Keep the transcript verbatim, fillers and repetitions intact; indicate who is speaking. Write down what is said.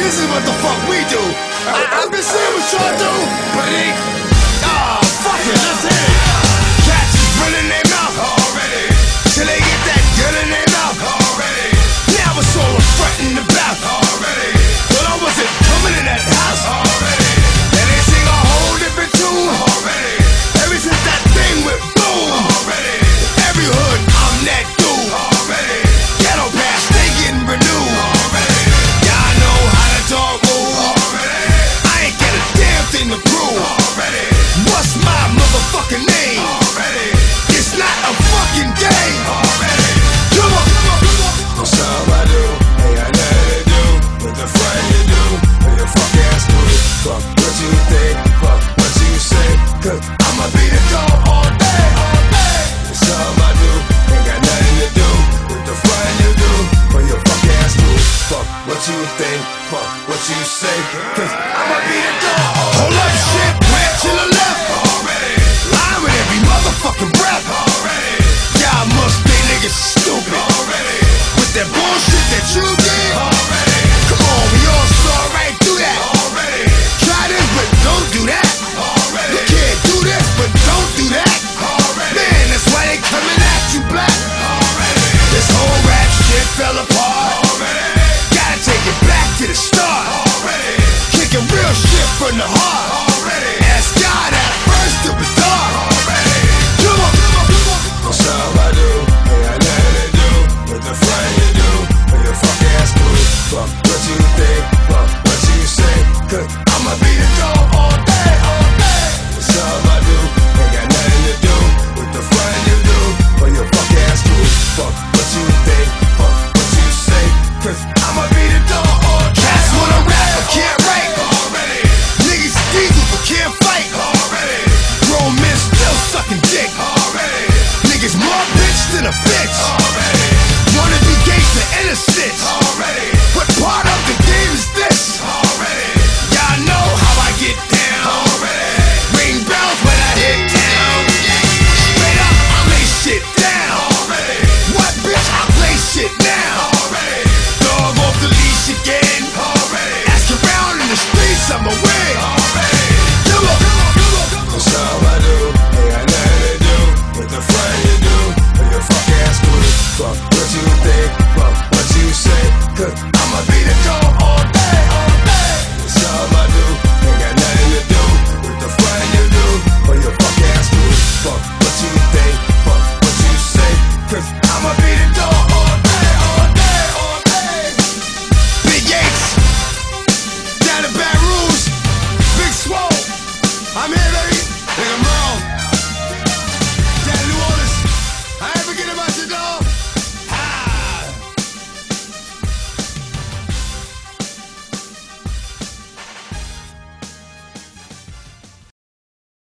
Speaker 1: this is what the fuck we do. I, I've been seeing what y'all do, but it ain't. Ah, fuck it, let's hit it. Cats is running their mouth already, till they get that gun in their mouth already. Now it's all a front in the back already. But I wasn't coming in that house already. And they sing a whole different tune already. Ever since that thing went boom already. Every hood, I'm that dude already. Ghetto pass, they getting renewed already. Y'all know how the dog move already. I ain't got a damn thing to prove already. What's my motherfucking name already? It's not a fucking game already. Come on, come on, come on. What's up, I do? Hey, I know how to do what the fuck you do. When your fuck ass through. Fuck what you think, fuck what you say. Cause I'ma be the dog all day, all day. It's something I do, ain't got nothing to do with the fun you do. When your fuck ass through. Fuck what you think, fuck what you say. Cause I'ma be the dog all day. Hold up, shit, branch to the left already. Lying with every motherfucking breath already. Y'all must think niggas stupid already. With that bullshit that you did already. Come on, we all saw right through that already. Try this, but don't do that already. You can't do this, but don't do that already. Man, that's why they coming at you black already. This whole rap shit fell apart already. Gotta take it back to the start already. Kicking real shit from the heart already. Ask God at first to be dark already. Come on, come on, come on. What's up, I do? Hey, I know how to do what the fuck you do. When your fuck ass through. Fuck what you think, fuck what you say. Cause I'ma be the dog all day, all day. What's up, I do? Ain't got nothing to do with the fun you do. When your fuck ass through. Fuck what you think, fuck what you say. Cause I'ma be the dog all day. Cats wanna rap but can't write already. Niggas diesel but can't fight already. Grown men still sucking dick already. Niggas more bitch than a bitch already. Wanna be gangsta innocent already. What part of the game is this already? Y'all know how I get down already. Ring bells when I hit town. Straight up, I lay shit down already. What bitch, I play shit now already. Dog off the leash again already. Ask around in the streets, I'm away already. Come on, come on, come on, come on. What's up, I do? Hey, I know how to do what the fuck you do. When your fuck ass through. Fuck what you think, fuck what you say. Cause I'ma be the dog all day, all day. It's something I do, ain't got nothing to do with the fun you do. When your fuck ass through. Fuck what you think, fuck what you say. Cause I'ma be the dog all day, all day, all day. Big Yates, down in Baton Rouge, Big Swole. I'm here, baby.